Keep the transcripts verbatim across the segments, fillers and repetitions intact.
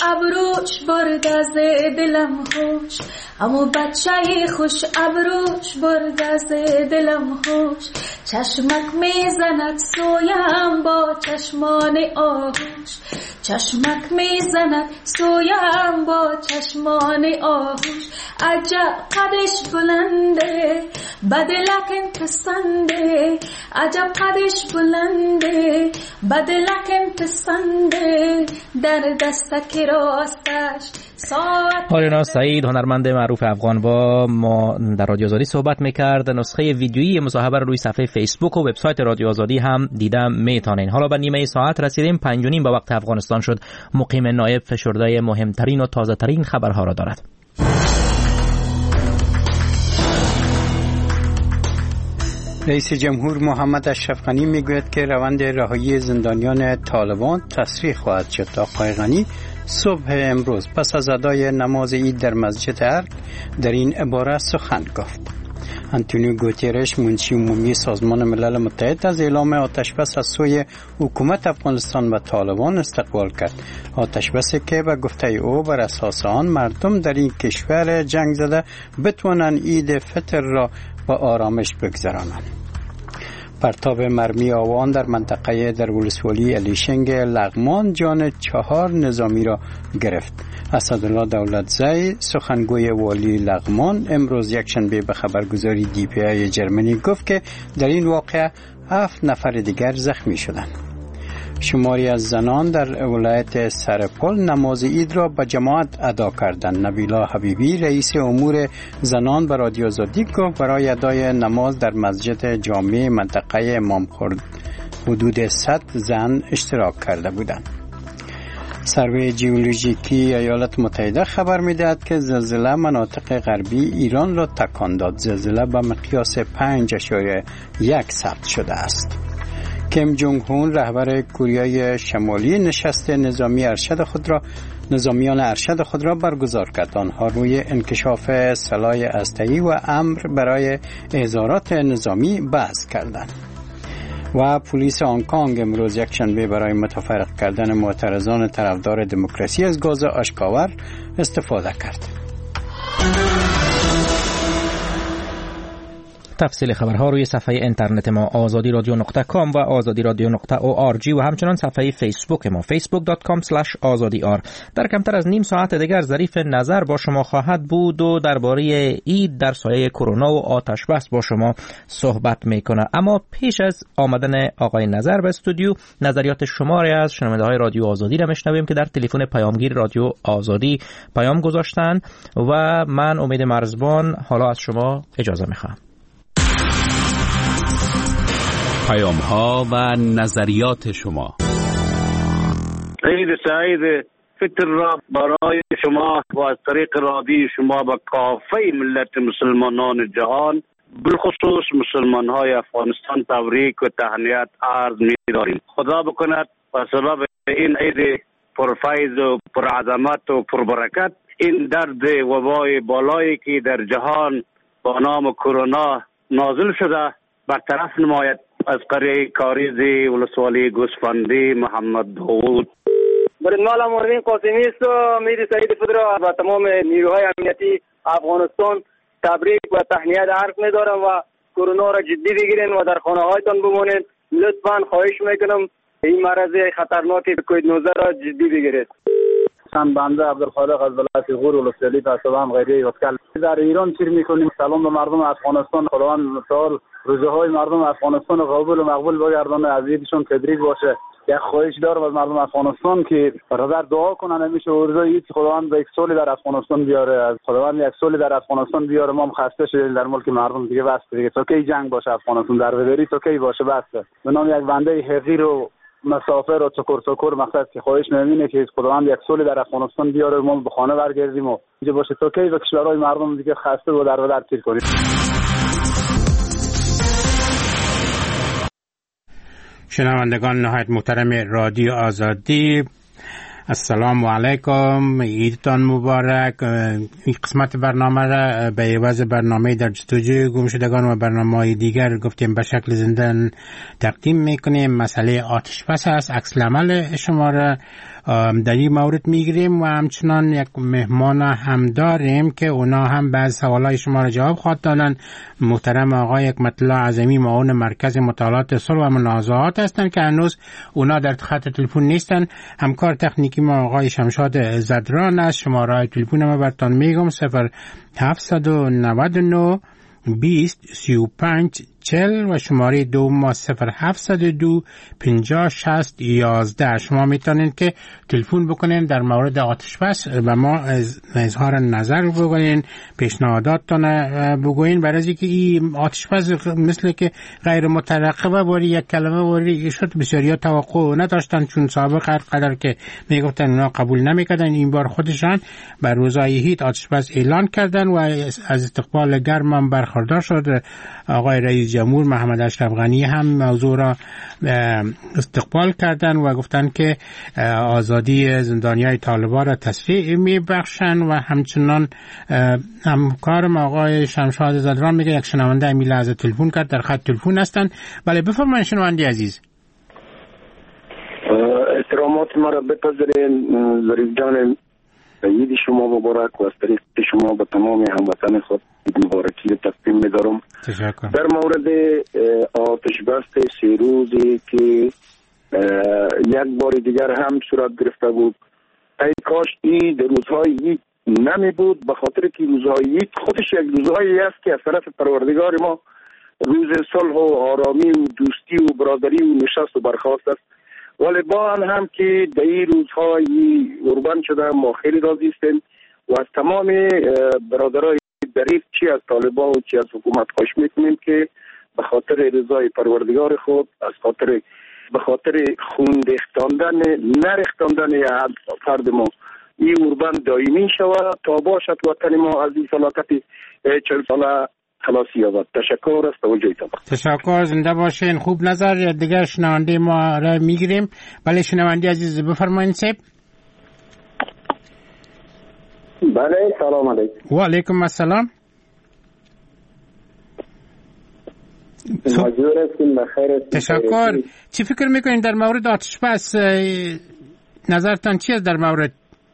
ابروش برد از دلم خوش، اما بچه خوش ابروش برد از دلم خوش. چشمک میزند سویم با چشمان آهوش، چشمک میزند سویم با چشمان آهوش. عجب قدش بلنده بدلکن پسنده، عجب قدش بلنده بدلکن پسنده، در دستک راستش آریانا سعید هنرمند معروف افغان با ما در رادیو آزادی صحبت میکرد. نسخه ویدیویی مصاحبه رو روی صفحه فیسبوک و وبسایت رادیو آزادی هم دیدم میتونین. حالا به نیمه ساعت رسیدیم، پنج و نیم به وقت افغانستان شد. مقیم نایب فشرده مهمترین و تازه ترین خبرها را دارد. رئیس جمهور محمد اشرف غنی میگوید که روند رهایی زندانیان طالبان تسریع خواهد شد. آقای غنی صبح امروز پس از ادای نماز عید در مسجد ارگ در این عبارت سخن گفت. آنتونیو گوتیرش منشی عمومی سازمان ملل متحد از اعلام آتشبس از سوی حکومت افغانستان و طالبان استقبال کرد. آتشبسی که به گفته او بر اساس آن مردم در این کشور جنگ زده بتوانند عید فطر را با آرامش بگذرانند. پرتاب مرمی آوان در منطقه در ولسوالی الیشنگ لغمان جان چهار نظامی را گرفت. اسدالله دولتزی سخنگوی والی لغمان امروز یکشنبه به خبرگزاری دی پی آی جرمنی گفت که در این واقعه هفت نفر دیگر زخمی شدند. شماری از زنان در ولایت سرپل نماز عید را به جماعت ادا کردند. نبیلا حبیبی رئیس امور زنان به رادیو آزادی گفت برای ادای نماز در مسجد جامع منطقه امام خورد حدود صد زن اشتراک کرده بودند. سروی ژئولوژیکی ایالات متحده خبر می‌دهد که زلزله مناطق غربی ایران را تکان داد. زلزله به مقیاس پنج اشاریه یک ثبت شده است. کیم جونگ هون رهبر کره شمالی نشست نظامی ارشد خود را نظامیان ارشد خود را برگزار کرد. آنها روی انکشاف سلاح هسته‌ای و امر برای اظهارات نظامی بحث کردند. و پلیس هنگ کنگ امروز یکشنبه برای متفرق کردن معترضان طرفدار دموکراسی از گاز اشکاور استفاده کرد. تفصیل خبرها روی صفحه اینترنت ما آزادی رادیو نقطه کام و آزادی رادیو نقطه او آر جی و همچنان صفحه فیسبوک ما فیسبوک دات کام اسلش آزادی آر. در کمتر از نیم ساعت دیگر ظریف نظر با شما خواهد بود و درباره عید در سایه کرونا و آتش بس با شما صحبت میکنه. اما پیش از آمدن آقای نظر به استودیو نظریات شماری از شنونده های رادیو آزادی را میشنویم که در تلفن پیامگیر رادیو آزادی پیام گذاشتن و من امید مرزبان حالا از شما اجازه میخوام. پیام ها و نظریات شما. عید سعید فطر را برای شما و از طریق رادیو شما به کافه ملت مسلمانان جهان بالخصوص مسلمان های افغانستان تبریک و تهنیت عرض می داریم. خدا بکند و سبب این عید پرفیض و پرعظمت و پربرکت این درد وبای بالایی که در جهان با نام کرونا نازل شده برطرف نماید. از قریه کاریزی ولسوالی گوسفندی محمد داوود. برنامه مردین قاسمی است و میر سعید فطر و تمام نیروهای امنیتی افغانستان تبریک و تهنیت عرض می‌دارم و کرونا را جدی بگیرین و در خانه هایتان بمانید. لطفاً خواهش میکنم این مرض خطرناک کووید نوزده را جدی بگیرید. من بنده عبدالخالق از ولایت غور ولسوالی پسوام غیره وکل در ایران چیر میکنیم. سلام به مردم افغانستان. خداوند متعال روزهای مردم افغانستان رو قبول و مقبول بگردانه، از عیدشون تبریک باشه. یک خواهش دارم از مردم افغانستان که برادر دعا کنن همیشه روزای عید خداوند یک سالی در افغانستان بیاره، از خداوند یک سالی در افغانستان بیاره. ما خسته شدیم در ملک مردم دیگه، بس دیگه تا کی جنگ باشه افغانستان در بدری تا کی باشه بس. به نام یک بنده حقیر و مسافر و چکر چکر مقصد که خواهش نمینه که خداوند یک سالی در افغانستان بیاره، ما به خانه برگردیم و اینجا باشه تا کی و کشورهای مردم دیگه خسته و در بدر تیر کنیم. شنوندگان نهایت محترم رادیو آزادی، السلام علیکم، عیدتان مبارک. این قسمت برنامه را به عوض برنامه در جستجوی گمشدگان و برنامه‌های دیگر گفتیم به شکل زنده تقدیم میکنیم. مسئله آتش بس است. عکس العمل شما را در این مورد میگیریم و همچنان یک مهمان هم داریم که اونا هم بعض سوالای شما را جواب خواهد دادن. محترم آقای حکمت الله اعظمی، معاون مرکز مطالعات صلح و منازعات هستند که هنوز اونا در خط تلفن نیستن. همکار تکنیکی ما آقای شمشاد زدران است. شماره تلفن ما براتون میگم: صفر هفت نه نه بیست سی و پنج چل و شماره دو ما صفر هفت دو پنجاه شصت یازده. شما میتونید که تلفن بکنین در مورد آتش بس و ما از اظهار نظر بکنین، پیشنهاداتتون بگوین، برای اینکه این آتش بس مثل که غیر مترقبه باری یک کلمه باری شد، بسیاریا توقع نداشتن چون سابق هر قدر که میگفتن اونا قبول نمیکردن. این بار خودشان بر روزای هیت آتش بس اعلان کردن و از استقبال گرم هم برخوردار شد. آقای رئیس جمهور محمد اشرف غنی هم موضوع را استقبال کردن و گفتن که آزادی زندانیای طالبان را تسریع میبخشن و همچنان همکارم آقای شمشاد زدران میگه یک شنونده امی لحظه تلفن کرد، در خط تلفن هستن. بله بفرمایید شنونده عزیز. احترامات ما را بپذیرین. ظریف جان، عید شما مبارک و از طریق شما به تمام هموطنان خود مبارکی رو تقدیم می‌دارم. تشکر. در مورد آتش بس سه روزی که یک بار دیگر هم صورت گرفته بود، ای کاش این روزهای عید نمی بود، به خاطر که روزهای عید خودش یک روزهایی است که از طرف پروردگار ما روز صلح و آرامی و دوستی و برادری و نشست و برخاست است. ولی با آن هم که در این روزهای قربان شده ما خیلی راضی هستیم و از تمام برادرای دریف چی از طالبان و چی از حکومت خواهش میکنیم که به خاطر رضای پروردگار خود، از خاطر به خاطر خون ریختاندن نریختاندن فرد ما این قربان دائمی شود تا باشد وطن ما از این فلاکت چل ساله خلاصی یابد. تشکر از توجهتان. تشکر، زنده باشین. خوب نظر دیگر شنونده ما را میگیریم. بله شنونده عزیز بفرمایید صاحب. بله سلام علیکم. و علیکم السلام. مجبور هستیم بخیر. تشکر. چی فکر میکنین در مورد آتش بس؟ نظرتان چی است در مورد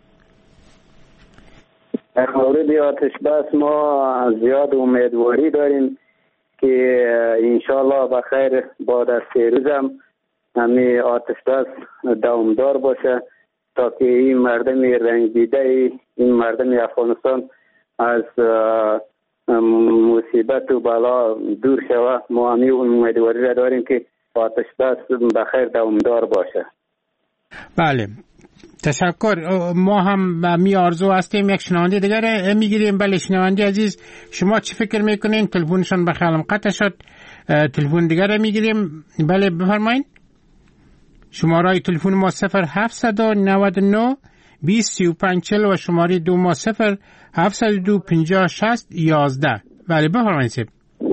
در مورد آتش بس؟ ما زیاد امیدواری داریم که انشالله بخیر بعد از سه روز هم همین آتش بس دوامدار باشه تا که این مردم رنجیده، این مردم افغانستان از مصیبت و بلا دور شوه. ما همین امیدواری را داریم که آتش بس بخیر دوامدار باشه. بله تشکر. ما هم می آرزو هستیم. یک شنونده دیگر میگیریم. بله شنونده عزیز، شما چی فکر میکنین؟ تلفنشان بخیالم قطع شد. تلفن دیگر میگیریم. بله بفرمایید. شماره تلفن ما صفر هفت نه نه بیست سی و پنج چل و شماره دو ما صفر هفت دو پنجاه شصت یازده. بله بفرمایید صاحب.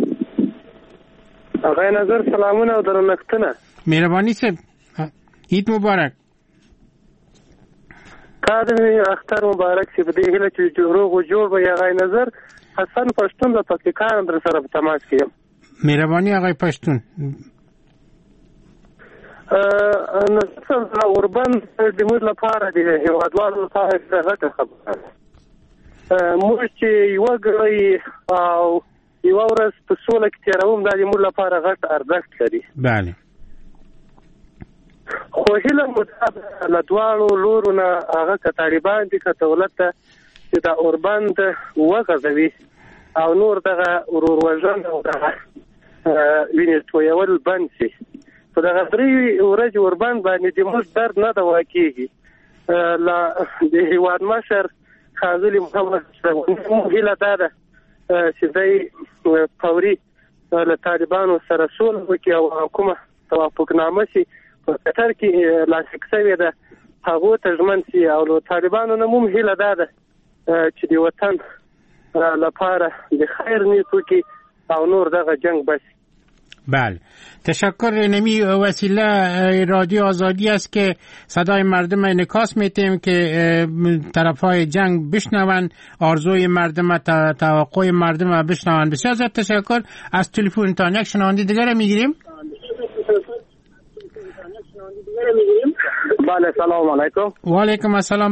آقای نظر سلامونه و درنښتنه. مهربانی صاحب، عید مبارک. قادم اختر مبارک سی. په دې هیله چې جوړ او جوړ به آقای نظر حسن پښتون د پاکستان در سره په تماس کې یم. مهرباني آقای پښتون. ا نظر اوربان د موږ لپاره د هیوادوالو لپاره غټه خبره ده. موږ چې یو غړي او یو ورځ په سوله کې تیروم دا د موږ لپاره غټ ارزښت لري. بله. خو هیله مطابق له دواړو لورو نه هغه که طالبان دي که دولت ته چې دا اوربان د وغځوي او نور دغه ورور وژنه او دغه وینې تویول بند شي. په دغه درې ورځې اوربان باندې د موږ درد نه دوا کېږي. له د هېواد مشر ښاغلي محمد اشرف هیله دا ده چې دی فوري له طالبانو سره سوله وکړي او کومه توافقنامه شي په قطر کې لاسلیک شوې ده هغو ته ژمن شي او له طالبانو نه مو هیله دا ده چې د وطن لپاره د خیر نیت وکړي او نور دغه جنگ بس. بله تشکر. نمی وسیله رادیو آزادی است که صدای مردم انعکاس میتیم که طرفای جنگ بشنون، آرزوی مردم، توقع مردم بشنون. بسیار زیاد تشکر. از تلفن تا یک شنونده دیگر میگیریم. بله سلام علیکم. و علیکم السلام.